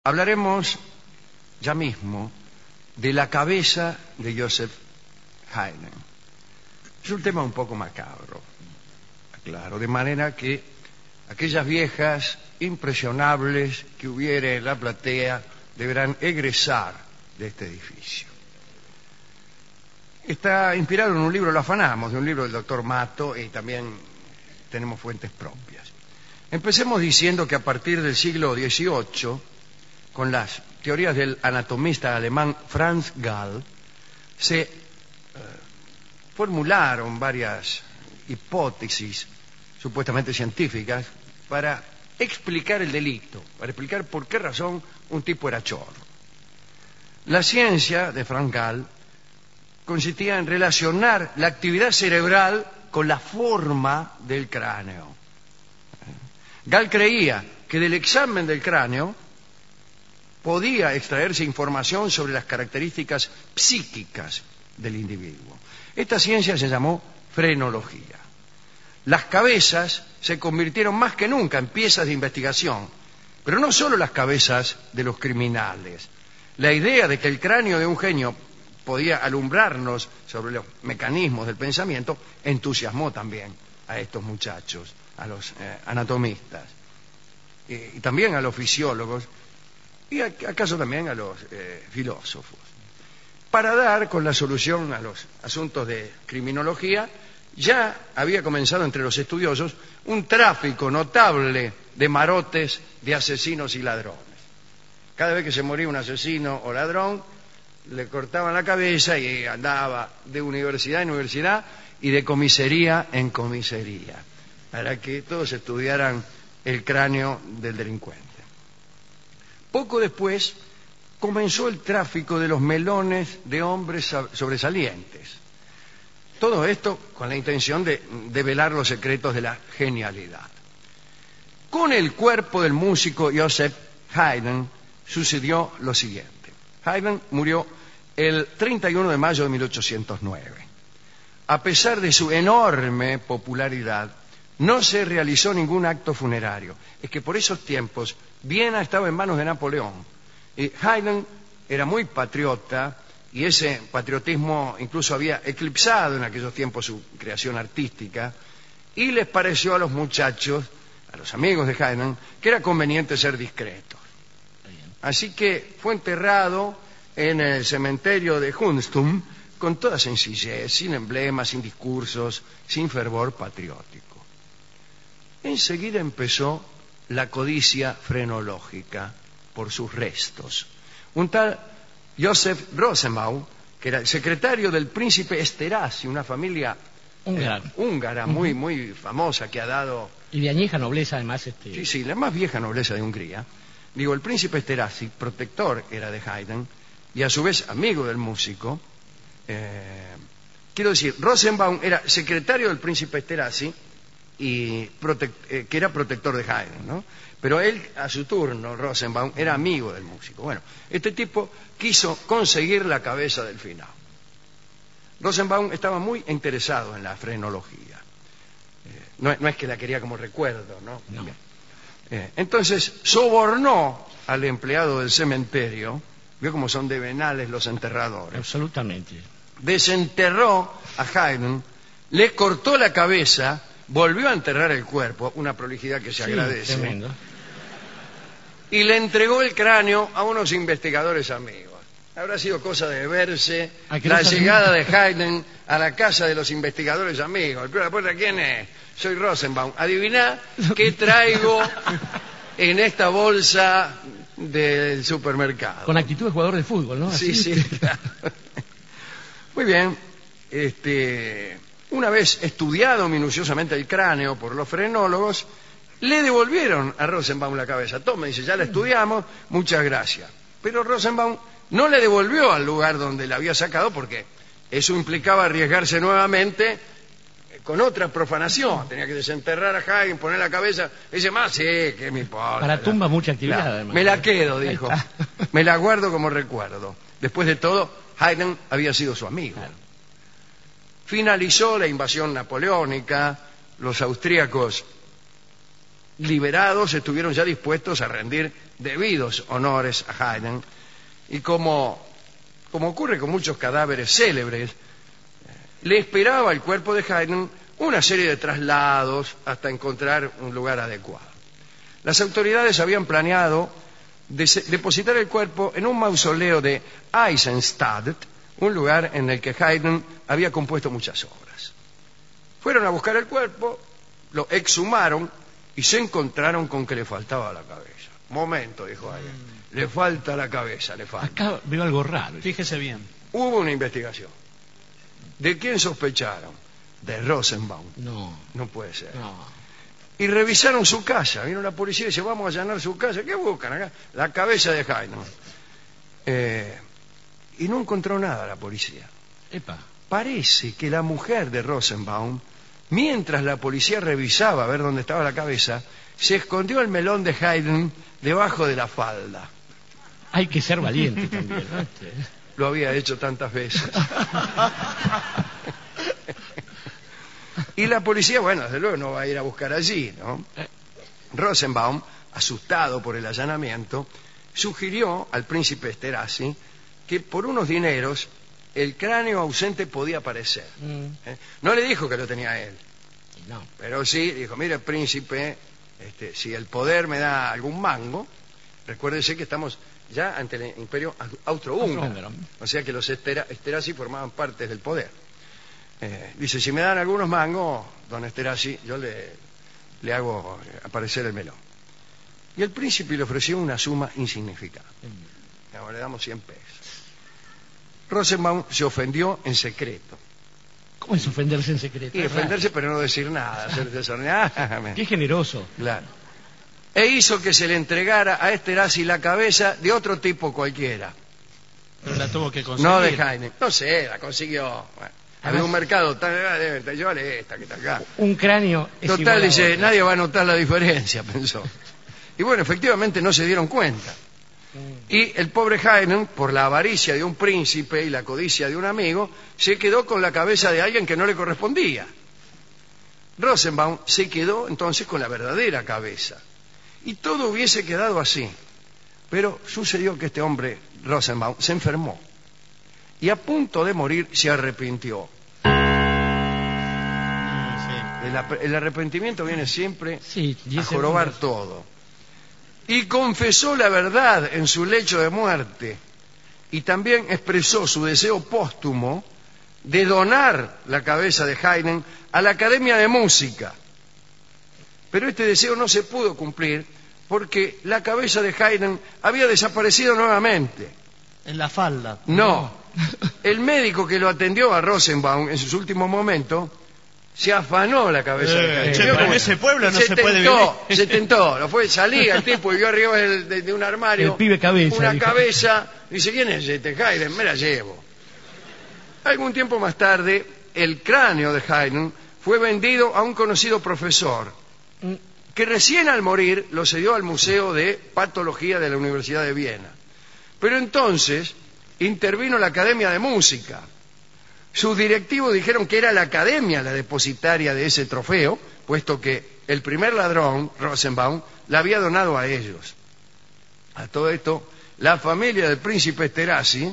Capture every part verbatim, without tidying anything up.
hablaremos ya mismo de la cabeza de Joseph Haydn. Es un tema un poco macabro, claro, de manera que aquellas viejas impresionables que hubiere en la platea deberán egresar de este edificio. Está inspirado en un libro, lo afanamos, de un libro del doctor Mato, y también tenemos fuentes propias. Empecemos diciendo que a partir del siglo dieciocho, con las teorías del anatomista alemán Franz Gall, se eh, formularon varias hipótesis supuestamente científicas para explicar el delito, para explicar por qué razón un tipo era chorro. La ciencia de Franz Gall consistía en relacionar la actividad cerebral con la forma del cráneo. Gall creía que del examen del cráneo podía extraerse información sobre las características psíquicas del individuo. Esta ciencia se llamó frenología. Las cabezas se convirtieron más que nunca en piezas de investigación, pero no solo las cabezas de los criminales. La idea de que el cráneo de un genio podía alumbrarnos sobre los mecanismos del pensamiento entusiasmó también a estos muchachos, a los eh, anatomistas, eh, y también a los fisiólogos, y a, acaso también a los eh, filósofos. Para dar con la solución a los asuntos de criminología, ya había comenzado entre los estudiosos un tráfico notable de marotes, de asesinos y ladrones. Cada vez que se moría un asesino o ladrón, le cortaban la cabeza y andaba de universidad en universidad y de comisaría en comisaría, para que todos estudiaran el cráneo del delincuente. Poco después comenzó el tráfico de los melones de hombres sobresalientes. Todo esto con la intención de develar los secretos de la genialidad. Con el cuerpo del músico Joseph Haydn sucedió lo siguiente. Haydn murió el treinta y uno de mayo de mil ochocientos nueve. A pesar de su enorme popularidad, no se realizó ningún acto funerario. Es que por esos tiempos Viena estaba en manos de Napoleón. Y Haydn era muy patriota, y ese patriotismo incluso había eclipsado en aquellos tiempos su creación artística, y les pareció a los muchachos, a los amigos de Haydn, que era conveniente ser discretos. Así que fue enterrado en el cementerio de Hunstum con toda sencillez, sin emblemas, sin discursos, sin fervor patriótico. Enseguida empezó la codicia frenológica por sus restos. Un tal Joseph Rosenbaum, que era el secretario del príncipe Esterhazy, una familia húngara, eh, húngara uh-huh. muy, muy famosa, que ha dado... Y de añeja nobleza, además. Este... Sí, sí, la más vieja nobleza de Hungría. Digo, el príncipe Esterhazy, protector era de Haydn, y a su vez amigo del músico. Eh, quiero decir, Rosenbaum era secretario del príncipe Esterhazy, y protect, eh, que era protector de Haydn, ¿no? Pero él, a su turno, Rosenbaum, era amigo del músico. Bueno, este tipo quiso conseguir la cabeza del finado. Rosenbaum estaba muy interesado en la frenología. Eh, no, no es que la quería como recuerdo, ¿no? No. Eh, entonces sobornó al empleado del cementerio, vio cómo son de venales los enterradores. Absolutamente. Desenterró a Haydn, le cortó la cabeza, volvió a enterrar el cuerpo, una prolijidad que se Sí, agradece. Tremendo. Y le entregó el cráneo a unos investigadores amigos. Habrá sido cosa de verse la llegada de Haydn a la casa de los investigadores amigos. El la puerta, ¿quién es? Soy Rosenbaum. Adiviná qué traigo en esta bolsa del supermercado. Con actitud de jugador de fútbol, ¿no? Sí, Así. sí, claro. Muy bien. Este, una vez estudiado minuciosamente el cráneo por los frenólogos, le devolvieron a Rosenbaum la cabeza. Tome, dice, ya la estudiamos, muchas gracias. Pero Rosenbaum no le devolvió al lugar donde la había sacado porque eso implicaba arriesgarse nuevamente con otra profanación. Tenía que desenterrar a Haydn, poner la cabeza. Dice, más, sí, que me importa. Para tumba mucha actividad, Claro, además. me la quedo, dijo. Me la guardo como recuerdo. Después de todo, Haydn había sido su amigo. Claro. Finalizó la invasión napoleónica. Los austríacos liberados, estuvieron ya dispuestos a rendir debidos honores a Haydn. Y como, como ocurre con muchos cadáveres célebres, le esperaba al cuerpo de Haydn una serie de traslados hasta encontrar un lugar adecuado. Las autoridades habían planeado depositar el cuerpo en un mausoleo de Eisenstadt, un lugar en el que Haydn había compuesto muchas obras. Fueron a buscar el cuerpo, lo exhumaron y se encontraron con que le faltaba la cabeza. Momento, dijo Haydn, le falta la cabeza, le falta. Acá veo algo raro. Fíjese bien. Hubo una investigación. ¿De quién sospecharon? De Rosenbaum. No. No puede ser. No. Y revisaron su casa. Vino la policía y dice, vamos a allanar su casa. ¿Qué buscan acá? La cabeza de Haydn. Eh, y no encontró nada la policía. Epa. Parece que la mujer de Rosenbaum, mientras la policía revisaba a ver dónde estaba la cabeza, se escondió el melón de Haydn debajo de la falda. Hay que ser valiente también, ¿no? Este, Lo había hecho tantas veces. Y la policía, bueno, desde luego no va a ir a buscar allí, ¿no? Rosenbaum, asustado por el allanamiento, sugirió al príncipe Esterhazy que por unos dineros el cráneo ausente podía aparecer. mm, ¿Eh? No le dijo que lo tenía él, no. pero sí dijo, mire, príncipe, este, si el poder me da algún mango, recuérdese que estamos ya ante el imperio austrohúngaro, Austrohúngaro. o sea que los Estera- Esterhazy formaban parte del poder. Eh, dice, si me dan algunos mangos, don Esterhazy, yo le, le hago aparecer el melón. Y el príncipe le ofreció una suma insignificante. Ahora le damos cien pesos. Rosenbaum se ofendió en secreto. ¿Cómo es ofenderse en secreto? Y Es raro. defenderse, pero no decir nada. Hacerse sonar. Qué generoso. Claro. E hizo que se le entregara a Esterhazy la cabeza de otro tipo cualquiera. Pero la tuvo que conseguir. No de Haydn. No sé, la consiguió. Bueno, había Además- un mercado tan grande, llévale esta que está acá. Un cráneo es igual Total, a dice, otro. nadie va a notar la diferencia, pensó. Y bueno, efectivamente no se dieron cuenta. Y el pobre Haydn, por la avaricia de un príncipe y la codicia de un amigo, se quedó con la cabeza de alguien que no le correspondía. Rosenbaum se quedó entonces con la verdadera cabeza. Y todo hubiese quedado así. Pero sucedió que este hombre, Rosenbaum, se enfermó. Y a punto de morir se arrepintió. Ah, El, ap- el arrepentimiento viene siempre Sí, y a ese jorobar mundo- todo. Y confesó la verdad en su lecho de muerte. Y también expresó su deseo póstumo de donar la cabeza de Haydn a la Academia de Música. Pero este deseo no se pudo cumplir porque la cabeza de Haydn había desaparecido nuevamente. sí. En la falda. No, el médico que lo atendió a Rosenbaum en sus últimos momentos se afanó la cabeza de Eh, Haydn. che, Vio pero en cómo- ese pueblo no se tentó, puede vivir. Se tentó, lo fue, salía el tipo y vio arriba del- de, de un armario El pibe cabeza, una dijo. cabeza, dice, ¿quién es este Haydn? Me la llevo. Algún tiempo más tarde, el cráneo de Haydn fue vendido a un conocido profesor, Mm, que recién al morir lo cedió al Museo de Patología de la Universidad de Viena. Pero entonces intervino la Academia de Música. Sus directivos dijeron que era la Academia la depositaria de ese trofeo, puesto que el primer ladrón, Rosenbaum, la había donado a ellos. A todo esto, la familia del príncipe Esterhazy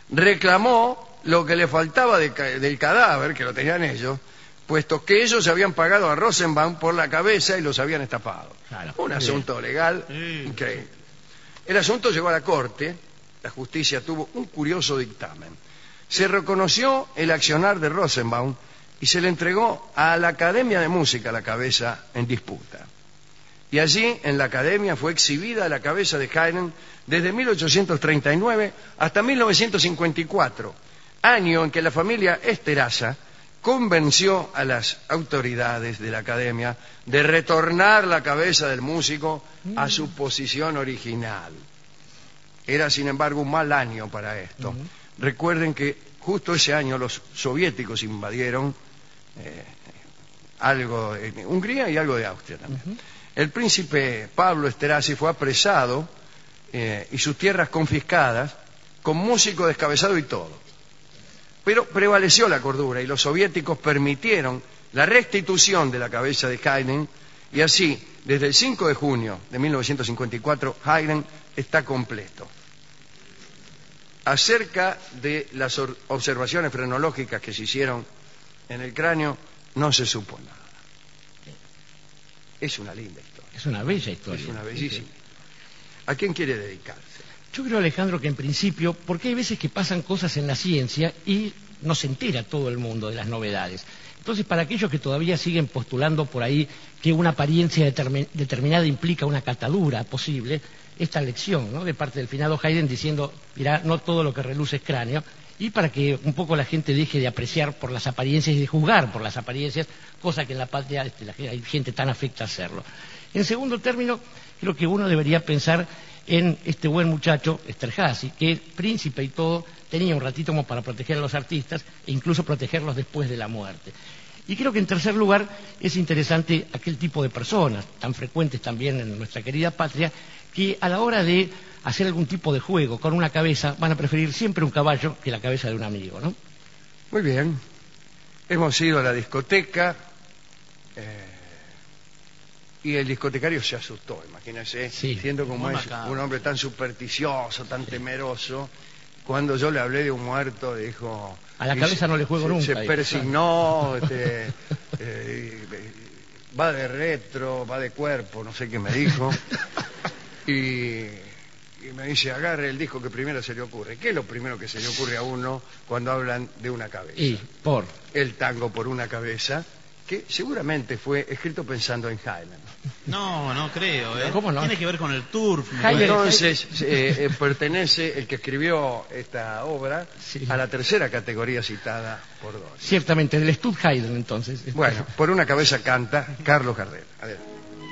reclamó lo que le faltaba de ca- del cadáver, que lo tenían ellos, puesto que ellos habían pagado a Rosenbaum por la cabeza y los habían estafado. Claro. Un asunto legal Sí. increíble. El asunto llegó a la corte, la justicia tuvo un curioso dictamen. Se reconoció el accionar de Rosenbaum y se le entregó a la Academia de Música la cabeza en disputa. Y allí, en la Academia, fue exhibida la cabeza de Haydn desde mil ochocientos treinta y nueve hasta mil novecientos cincuenta y cuatro, año en que la familia Esterhazy convenció a las autoridades de la Academia de retornar la cabeza del músico a su posición original. Era, sin embargo, un mal año para esto. Recuerden que justo ese año los soviéticos invadieron eh, algo de Hungría y algo de Austria también. El príncipe Pablo Esterhazy fue apresado eh, y sus tierras confiscadas, con músico descabezado y todo. Pero prevaleció la cordura y los soviéticos permitieron la restitución de la cabeza de Haydn Y así, desde el cinco de junio de mil novecientos cincuenta y cuatro, Haydn está completo. Acerca de las observaciones frenológicas que se hicieron en el cráneo, no se supo nada. Es una linda historia. Es una bella historia. Es una bellísima. ¿A quién quiere dedicarse? Yo creo, Alejandro, que en principio, porque hay veces que pasan cosas en la ciencia y no se entera todo el mundo de las novedades. Entonces, para aquellos que todavía siguen postulando por ahí que una apariencia determin- determinada implica una catadura posible, esta lección, ¿no?, de parte del finado Haydn diciendo, mirá, no todo lo que reluce es cráneo, y para que un poco la gente deje de apreciar por las apariencias y de juzgar por las apariencias, cosa que en la patria este, la, hay gente tan afecta a hacerlo. En segundo término, creo que uno debería pensar en este buen muchacho, Esterházy, que príncipe y todo, tenía un ratito como para proteger a los artistas e incluso protegerlos después de la muerte. Y creo que en tercer lugar es interesante aquel tipo de personas, tan frecuentes también en nuestra querida patria, que a la hora de hacer algún tipo de juego con una cabeza van a preferir siempre un caballo que la cabeza de un amigo, ¿no? Muy bien. Hemos ido a la discoteca eh, y el discotecario se asustó, imagínense, Sí. siendo como Muy es macabro. un hombre tan supersticioso, tan temeroso. Cuando yo le hablé de un muerto, dijo... A la y cabeza se- no le juego se- nunca, Se dijo. persignó, este, eh, y- va de retro, va de cuerpo, no sé qué me dijo. Y, y me dice, agarre el disco que primero se le ocurre. ¿Qué es lo primero que se le ocurre a uno cuando hablan de una cabeza? Y por... El tango por una cabeza, que seguramente fue escrito pensando en Haydn. No, no creo, ¿eh? ¿Cómo no? Tiene que ver con el turf. me Haydn- parece. Entonces, eh, eh, pertenece el que escribió esta obra Sí. a la tercera categoría citada por Doris. Ciertamente, del Stud Haydn, entonces. Bueno, por una cabeza canta Carlos Gardel. Adelante.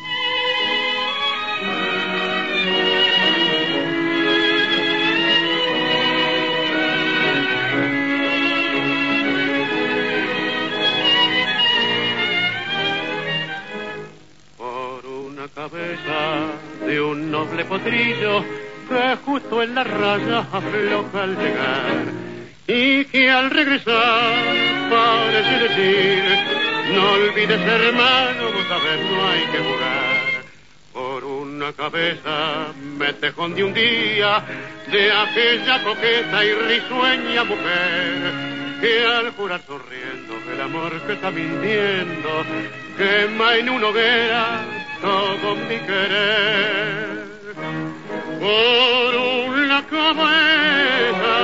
Por una cabeza de un noble potrillo que justo en la raya afloja al llegar y que al regresar parece decir: no olvides, hermano, vos sabés, no hay que jugar. Por una cabeza me tejón de un día de aquella coqueta y risueña mujer que al jurar sonriendo el amor que está mintiendo quema en una hoguera todo mi querer. Por una cabeza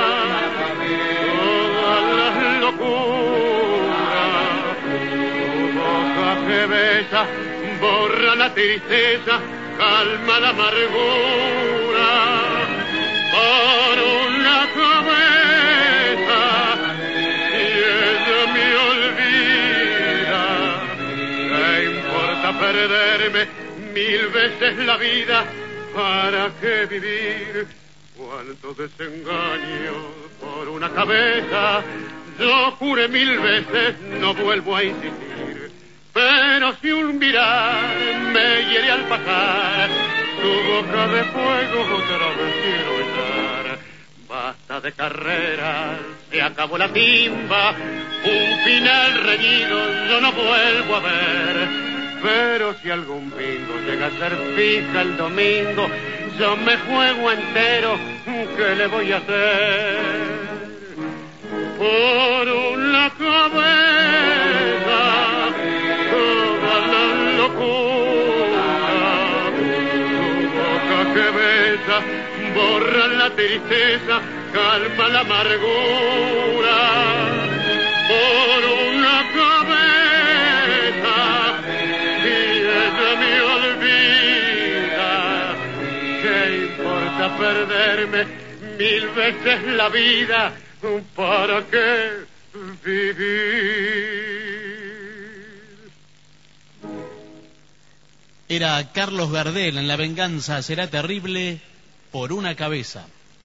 todas las locuras, tu boca que besa borra la tristeza, calma la amargura. Por una cabeza, si ella me olvida, ¿qué importa perderme mil veces la vida? ¿Para qué vivir? Cuánto desengaño por una cabeza. Yo juré mil veces, no vuelvo a insistir. Pero si un mirar me hiere al pasar, tu boca de fuego otra vez quiero besar. Basta de carreras, se acabó la timba, un final reñido yo no vuelvo a ver. Pero si algún bingo llega a ser fija el domingo, yo me juego entero, ¿qué le voy a hacer? Por una cabeza, toda la locura, tu boca que besa, borra la tristeza, calma la amargura. Por una cabeza, si ella me olvida, ¿qué importa perderme mil veces la vida? ¿Para qué vivir? Era Carlos Gardel en La venganza será terrible por una cabeza.